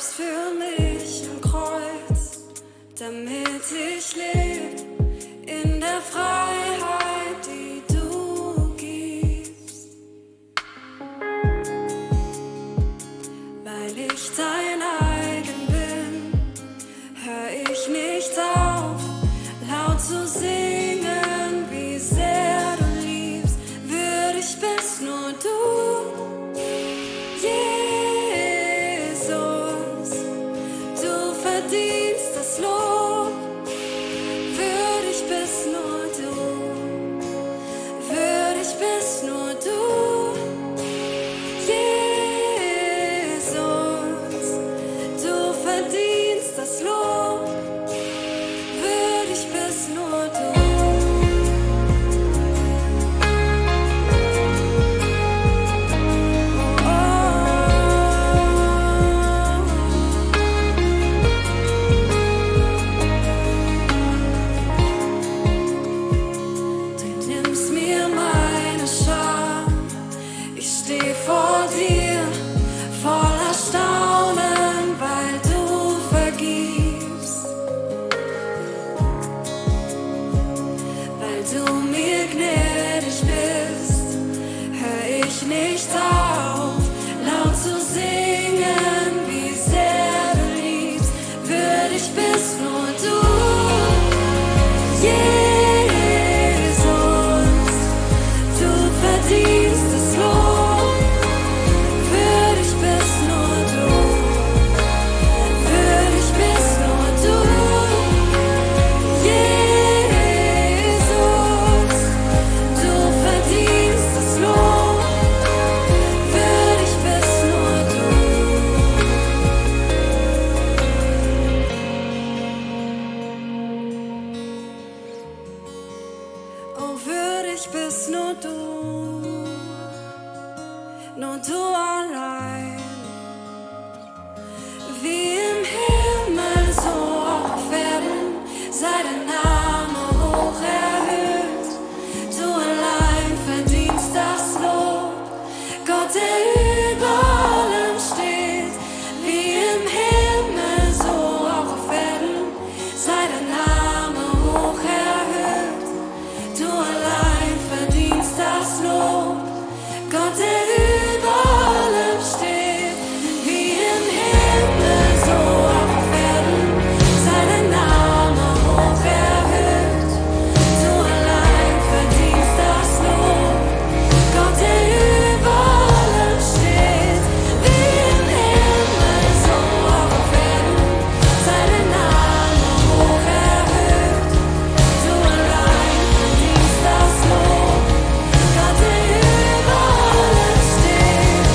starbst für mich am Kreuz, damit ich lebe in der Freiheit, die du gibst. Weil ich dein eigen bin, hör ich nicht auf, laut zu singen, wie sehr du liebst. Würdig bist nur du, Jesus, du verdienst das Lob. Würdig bist nur du, würdig bist nur du, Jesus, du verdienst das Lob. Würdig bist nur du. Vor dir, voller Staunen, weil du vergibst, weil du mir gnädig bist, hör ich nicht auf, laut zu singen, wie sehr du liebst. Würdig bist nur du, Jesus, du verdienst das Lob. Würdig bist nur du allein. Wie im Himmel, so auch auf Erden, sei dein Name hoch erhöht. Du allein verdienst das Lob, Gott, der über allem steht. Wie im Himmel, so auch auf Erden, sei dein Name hoch erhöht. Du allein verdienst das Lob, Gott, der über allem steht. Wie im Himmel, so auch auf Erden, sei dein Name hoch erhöht. Du allein verdienst das Lob, Gott, der über allem steht. Wie im Himmel, so auch auf Erden, sei dein Name hoch erhöht. Du allein verdienst das Lob, Gott, der über allem steht.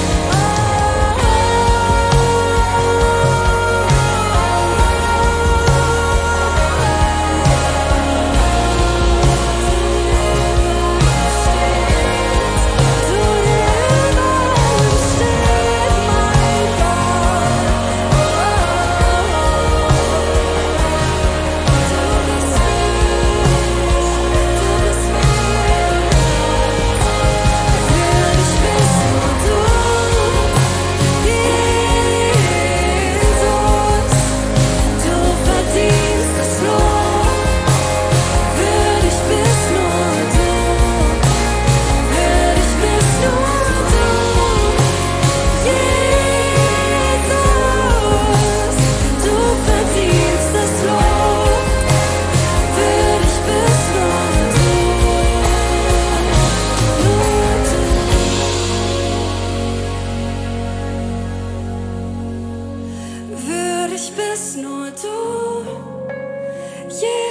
Würdig bist nur du,